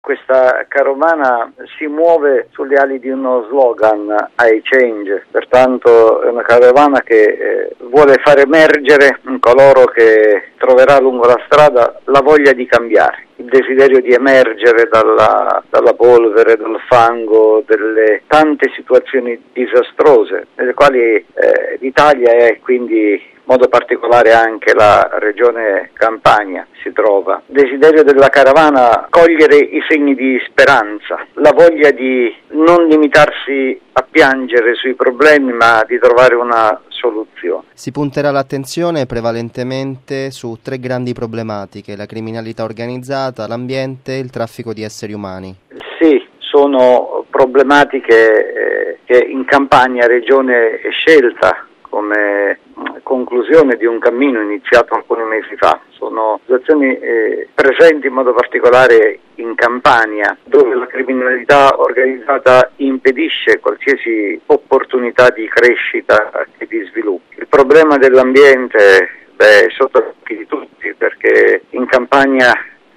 Questa carovana si muove sulle ali di uno slogan, I Change, pertanto è una carovana che vuole far emergere in coloro che troverà lungo la strada la voglia di cambiare, il desiderio di emergere dalla polvere, dal fango, delle tante situazioni disastrose nelle quali l'Italia è, quindi in modo particolare anche la regione Campania si trova. Il desiderio della caravana cogliere i segni di speranza, la voglia di non limitarsi a piangere sui problemi ma di trovare una soluzione. Si punterà l'attenzione prevalentemente su 3 grandi problematiche: la criminalità organizzata, l'ambiente e il traffico di esseri umani. Sì, sono problematiche che in Campania, regione scelta come conclusione di un cammino iniziato alcuni mesi fa. Sono situazioni presenti in modo particolare in Campania, dove la criminalità organizzata impedisce qualsiasi opportunità di crescita e di sviluppo. Il problema dell'ambiente è sotto gli occhi di tutti, perché in Campania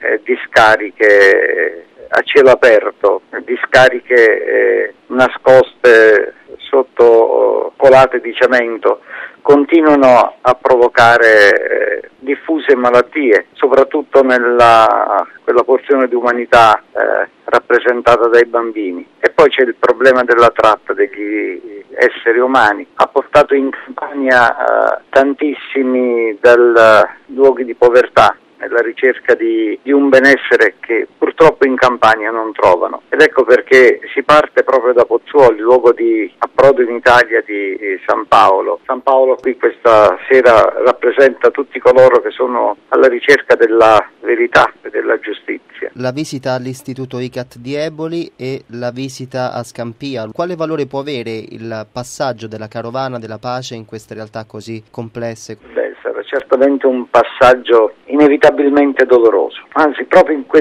discariche a cielo aperto, discariche nascoste sotto colate di cemento continuano a provocare diffuse malattie, soprattutto nella quella porzione di umanità rappresentata dai bambini. E poi c'è il problema della tratta degli esseri umani. Ha portato in Campania tantissimi luoghi di povertà, nella ricerca di un benessere che purtroppo in Campania non trovano. Ed ecco perché si parte proprio da Pozzuoli, luogo di approdo in Italia di San Paolo. San Paolo qui questa sera rappresenta tutti coloro che sono alla ricerca della verità e della giustizia. La visita all'istituto ICAT di Eboli e la visita a Scampia, quale valore può avere il passaggio della carovana della pace in queste realtà così complesse? Sarà certamente un passaggio inevitabilmente doloroso, anzi proprio in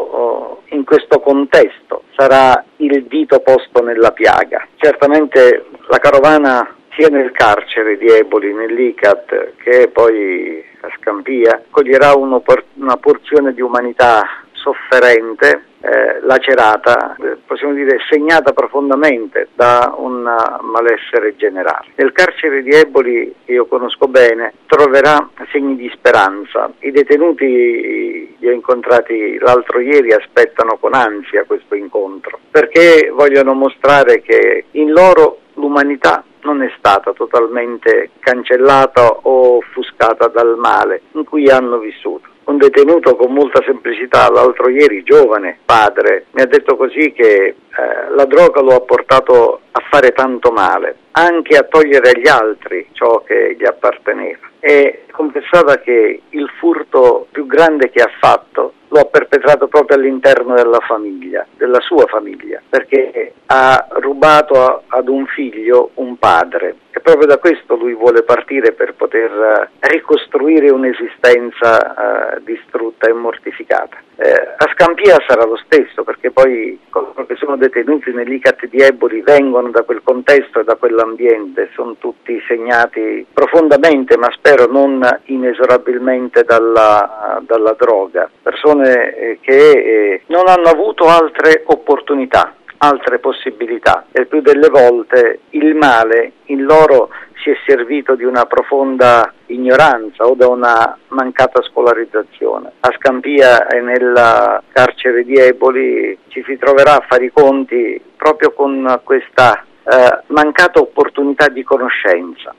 questo contesto sarà il dito posto nella piaga. Certamente la carovana sia nel carcere di Eboli, nell'ICAT, che poi a Scampia, coglierà una porzione di umanità sofferente, lacerata, possiamo dire segnata profondamente da un malessere generale. Nel carcere di Eboli, che io conosco bene, troverà segni di speranza. I detenuti, li ho incontrati l'altro ieri, aspettano con ansia questo incontro, perché vogliono mostrare che in loro l'umanità non è stata totalmente cancellata o offuscata dal male in cui hanno vissuto. Un detenuto con molta semplicità, l'altro ieri, giovane, padre, mi ha detto così che la droga lo ha portato a fare tanto male, anche a togliere agli altri ciò che gli apparteneva. E confessava che il furto più grande che ha fatto lo ha perpetrato proprio all'interno della famiglia, della sua famiglia, perché ha rubato ad un figlio un padre. E proprio da questo lui vuole partire per poter ricostruire un'esistenza distrutta e mortificata. A Scampia sarà lo stesso, perché poi coloro che sono detenuti nell'ICAT di Eboli vengono da quel contesto e da quell'ambiente, sono tutti segnati profondamente, ma spero non inesorabilmente dalla droga, persone che non hanno avuto altre opportunità, altre possibilità, e il più delle volte il male in loro si è servito di una profonda ignoranza o da una mancata scolarizzazione. A Scampia e nel carcere di Eboli ci si troverà a fare i conti proprio con questa mancata opportunità di conoscenza.